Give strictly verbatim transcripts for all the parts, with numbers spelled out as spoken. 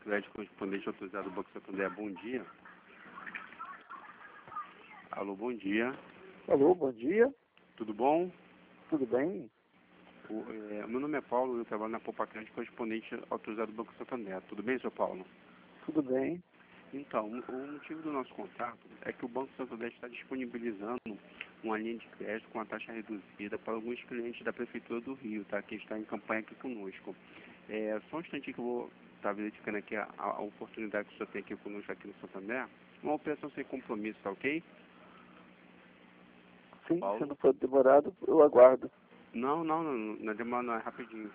crédito correspondente autorizado do Banco Santander. Bom dia. Alô, bom dia. Alô, bom dia. Tudo bom? Tudo bem? O, é, meu nome é Paulo, eu trabalho na Poupa Crédito correspondente autorizado do Banco Santander. Tudo bem, seu Paulo? Tudo bem. Então, o motivo do nosso contato é que o Banco Santander está disponibilizando uma linha de crédito com a taxa reduzida para alguns clientes da Prefeitura do Rio, tá? Que está em campanha aqui conosco. É, só um instantinho que eu vou estar verificando aqui a, a oportunidade que o senhor tem aqui conosco aqui no Santander. Uma operação sem compromisso, tá ok? Sim, Paulo? se não for demorado, eu aguardo. Não, não, não, não é demora, não, é rapidinho.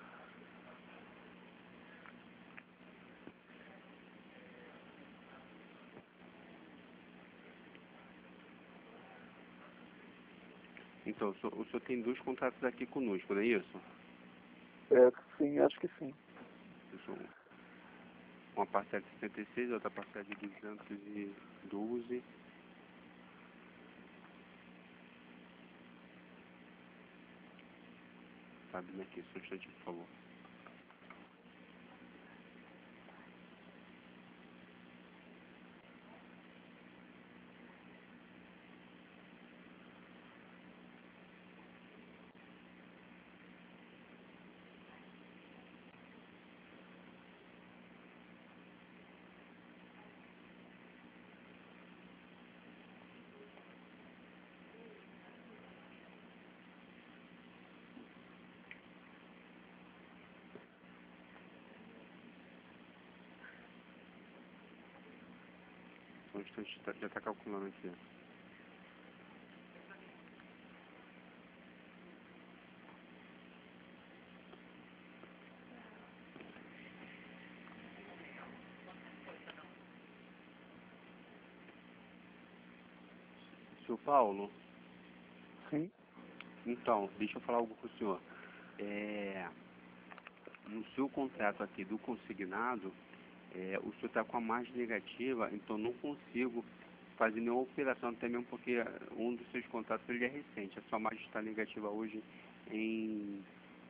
Então, o senhor, o senhor tem dois contratos aqui conosco, não é isso? É, sim, acho que sim. Isso, uma parcela de sessenta e seis, outra parcela de duzentos e doze. Tá abrindo aqui, só um instantinho, por favor. Só um instante, tá- já está calculando aqui. Senhor Paulo, Sim. então, deixa eu falar algo com o senhor. É, no seu contrato aqui do consignado, é, o senhor está com a margem negativa, então não consigo fazer nenhuma operação, até mesmo porque um dos seus contratos ele é recente. A sua margem está negativa hoje em...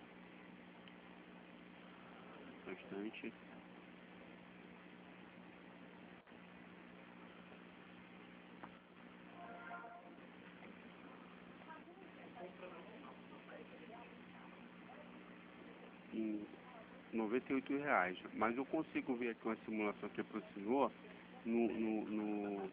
Um instante. Em noventa e oito reais. Mas eu consigo ver aqui uma simulação que para o senhor no, no, no,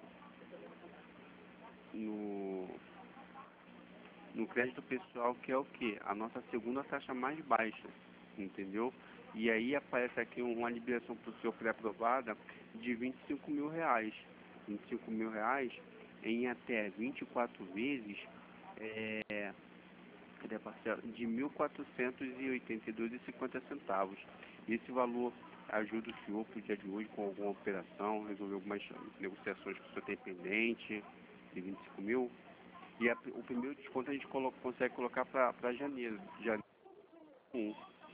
no, no crédito pessoal, que é o quê? A nossa segunda taxa mais baixa, entendeu? E aí aparece aqui uma liberação para o senhor pré-aprovada de vinte e cinco mil reais. vinte e cinco mil reais em até vinte e quatro vezes, é, de mil quatrocentos e oitenta e dois reais e cinquenta centavos. Esse valor ajuda o senhor para o dia de hoje com alguma operação, resolver algumas negociações que o senhor tem pendente, de vinte e cinco mil. E a, o primeiro desconto a gente colo, consegue colocar para janeiro, janeiro um.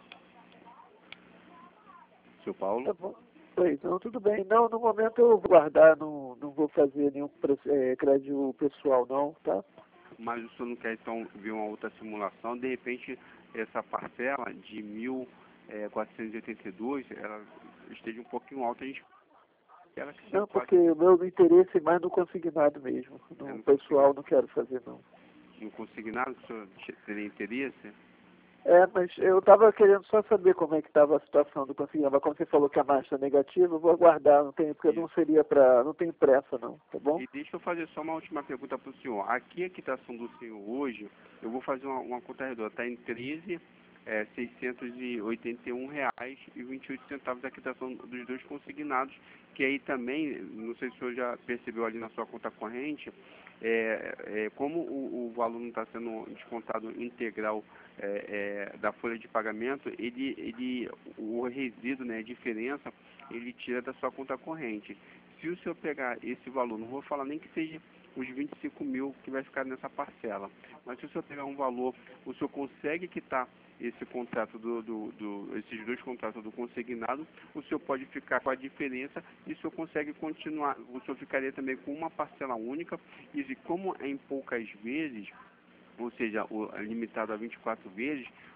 Seu Paulo? Tá bom. Oi, então tudo bem. Não, no momento eu vou guardar, não, não vou fazer nenhum é, crédito pessoal não, tá? Mas o senhor não quer então ver uma outra simulação? De repente, essa parcela de mil quatrocentos e oitenta e dois, ela esteja um pouquinho alta, a gente ela que se Não, pode, porque o meu interesse é mais no consignado mesmo. é, No no pessoal não quero fazer não. no consignado, que o senhor teria interesse? É, mas eu estava querendo só saber como é que estava a situação do consignado. Mas como você falou que a marcha é negativa, eu vou aguardar, não tem, porque não seria para, não tem pressa não, tá bom? E deixa eu fazer só uma última pergunta para o senhor. Aqui a quitação do senhor hoje, eu vou fazer uma, uma conta redonda, está em treze mil seiscentos e oitenta e um reais e vinte e oito centavos a quitação dos dois consignados, que aí também, não sei se o senhor já percebeu ali na sua conta corrente, é, é, como o, o valor não está sendo descontado integral é, é, da folha de pagamento, ele, ele, o resíduo, né, a diferença, ele tira da sua conta corrente. Se o senhor pegar esse valor, não vou falar nem que seja os vinte e cinco mil que vai ficar nessa parcela, mas se o senhor pegar um valor, o senhor consegue quitar esse contrato do, do, do, esses dois contratos do consignado, o senhor pode ficar com a diferença e o senhor consegue continuar, o senhor ficaria também com uma parcela única, e como é em poucas vezes, ou seja, o, limitado a vinte e quatro vezes,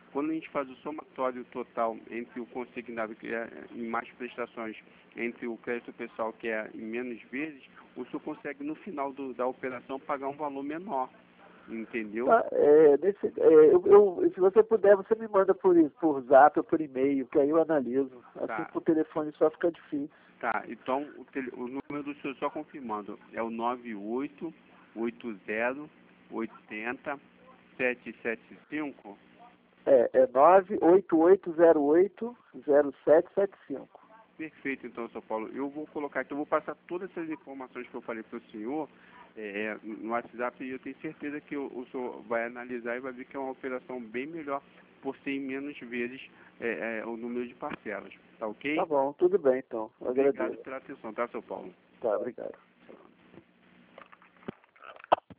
Quando a gente faz o somatório total entre o consignado, que é em mais prestações, entre o crédito pessoal, que é em menos vezes, o senhor consegue, no final do, da operação, pagar um valor menor. Entendeu? Tá, é, nesse, é, eu, eu, se você puder, você me manda por, por zap ou por e-mail, que aí eu analiso. Assim, Tá. por telefone só fica difícil. Tá, então o, tele, o número do senhor, só confirmando, é o nove oito oito zero oito zero sete sete cinco? É, é nove oito oito zero oito zero sete sete cinco. Perfeito, então, São Paulo. Eu vou colocar aqui, eu vou passar todas essas informações que eu falei para o senhor é, no WhatsApp e eu tenho certeza que o, o senhor vai analisar e vai ver que é uma operação bem melhor por ser em menos vezes é, é, o número de parcelas. Tá ok? Tá bom, tudo bem então. Eu Obrigado agradeço. pela atenção, tá, São Paulo? Tá, obrigado.